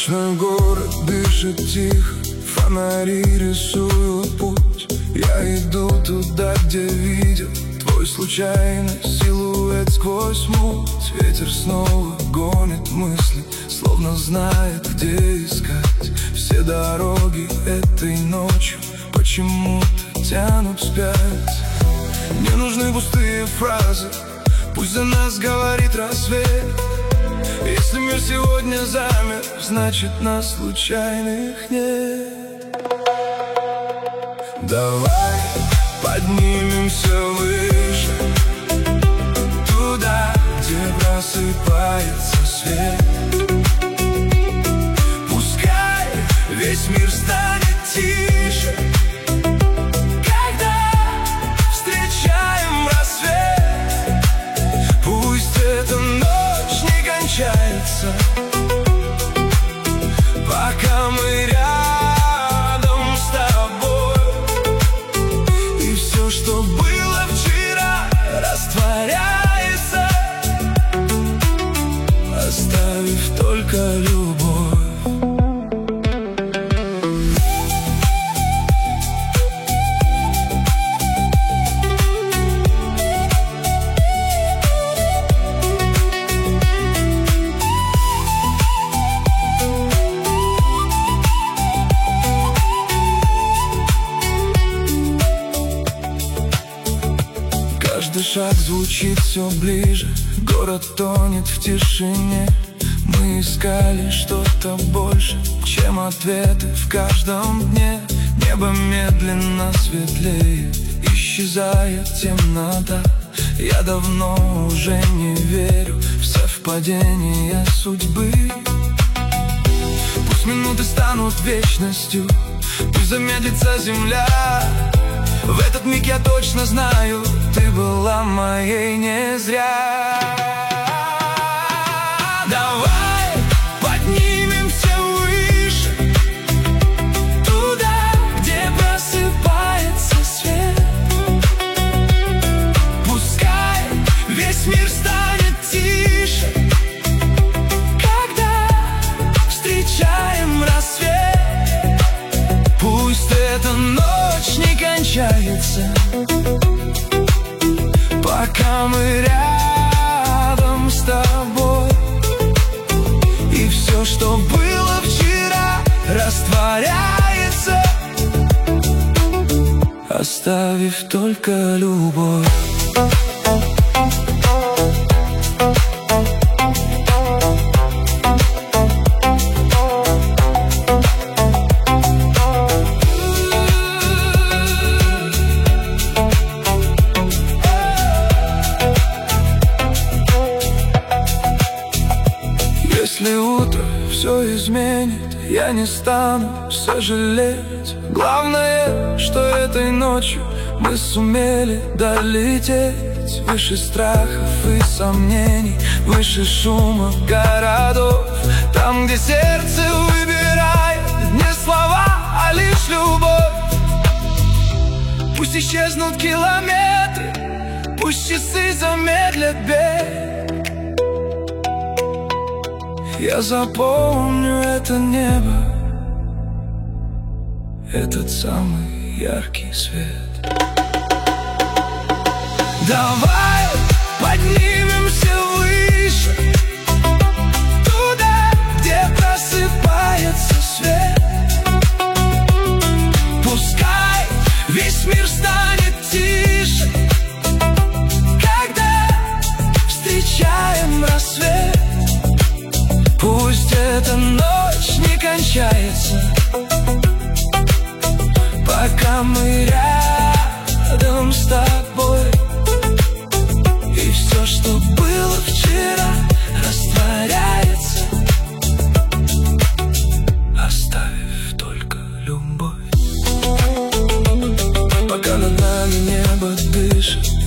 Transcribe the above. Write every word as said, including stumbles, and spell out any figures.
Ночной город дышит тихо, фонари рисуют путь. Я иду туда, где видел твой случайный силуэт сквозь муть. Ветер снова гонит мысли, словно знает, где искать. Все дороги этой ночью почему-то тянут вспять. Не нужны пустые фразы, пусть за нас говорит рассвет. Если мир сегодня замер, значит нас случайных нет. Давай поднимемся выше, туда, где просыпается свет. Пускай весь мир станет тише, когда встречаем рассвет. Пусть эта ночь не кончается, пока мы рядом с тобой. И все, что было вчера, растворяется, оставив только любовь. Каждый шаг звучит все ближе, город тонет в тишине. Мы искали что-то больше, чем ответы в каждом дне. Небо медленно светлеет, исчезает темнота. Я давно уже не верю в совпадение судьбы. Пусть минуты станут вечностью, пусть замедлится земля. В этот миг я точно знаю, ты была моей не зря. Давай поднимемся выше, туда, где просыпается свет. Пускай весь мир станет тише, когда встречаем рассвет. Пусть эта ночь не кончается, пока мы рядом с тобой. И все, что было вчера, растворяется, оставив только любовь. Если утро все изменит, я не стану сожалеть. Главное, что этой ночью мы сумели долететь выше страхов и сомнений, выше шума городов. Там, где сердце выбирает не слова, а лишь любовь. Пусть исчезнут километры, пусть часы замедлят бег. Я запомню это небо, этот самый яркий свет. Давай поднимемся выше, туда, где просыпается свет. Пускай весь мир станет тише, когда встречаем рассвет. Пусть эта ночь не кончается, пока мы рядом с тобой. И все, что было вчера, растворяется, оставив только любовь. Пока над нами небо дышит,